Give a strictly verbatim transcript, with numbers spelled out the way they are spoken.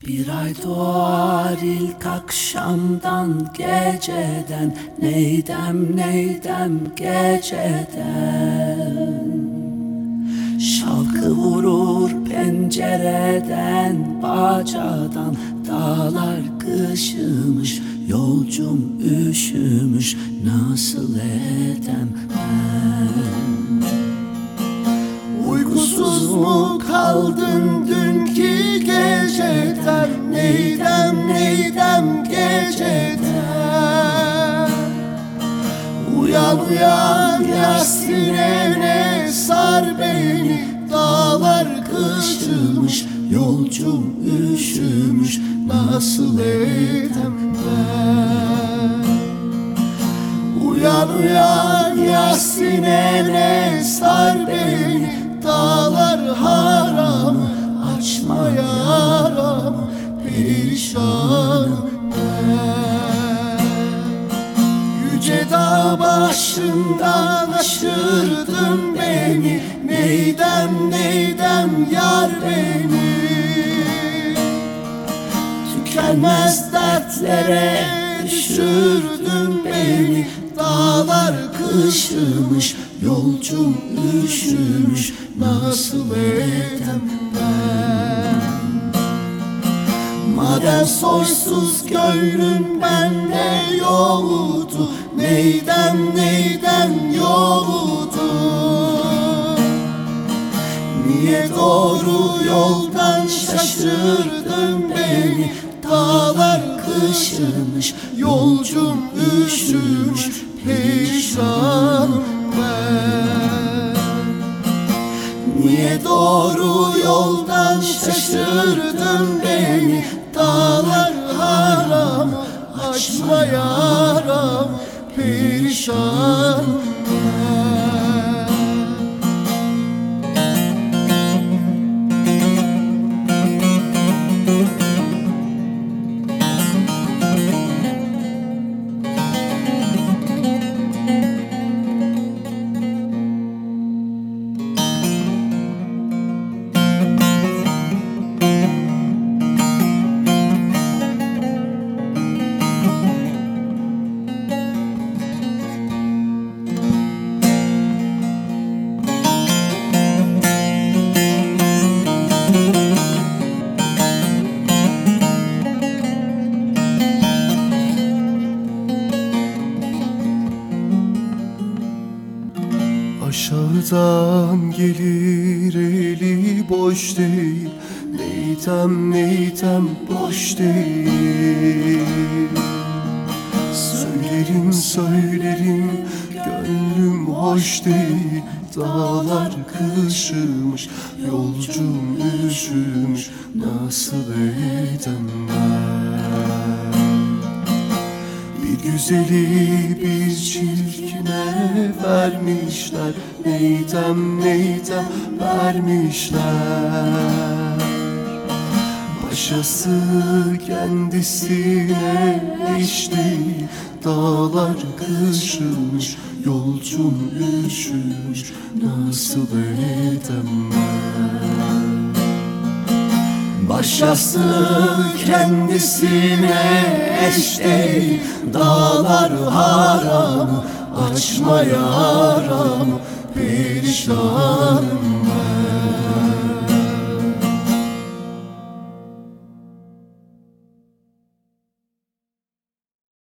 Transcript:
Bir ay doğar ilk akşamdan, geceden, neydem neydem geceden. Şalkı vurur pencereden, bacadan, dağlar kışımış, yolcum üşümüş, nasıl edem ben? Uykusuz mu kaldın dünkü geceden, neydem neydem geceden? Uyan uyan Yasin'e sar beni, dağlar kışımış, yolcum üşümüş, nasıl edem ben? Uyan uyan Yasin'e sar beni, dağlar haramı, açma yaramı, perişanım ben. Yüce dağ başından aşırdın beni, neydem neydem yar beni. Tükenmez dertlere düşürdün beni, dağlar kışımış, yolcum üşümüş, nasıl edem ben? Madem soysuz gönlün bende yoktu, neydem neydem yoktu? Niye doğru yoldan şaşırdın beni, dağlar kışımış, yolcum üşümüş, perişanım ben. Niye doğru yoldan şaşırdın beni, dağlar haram, açma yaram, perişanım ben. Aşağıdan gelir eli boş değil, neydem neydem boş değil. Söylerim söylerim gönlüm hoş değil, dağlar kışımış, yolcum üşümüş, nasıl edem ben? Bir güzeli bir çirkine vermişler, neydem neydem vermişler. Başası kendisine eş değil, dağlar kışımış, yolcum üşümüş, nasıl edem ben? Başkası kendisine eş değil, dağlar haramı, açma yaramı, perişanım